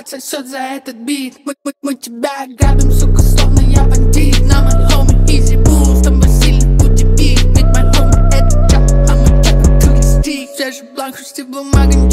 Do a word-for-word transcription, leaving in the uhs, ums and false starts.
брат сосет за этот бит. Мы, мы, мы тебя грабим, сука, словно я бандит. На мой homie easy boost, там Василий будет бит. Ведь мой homie это чат, а мой чат это листик. Свежий бланк, хрустит бумага.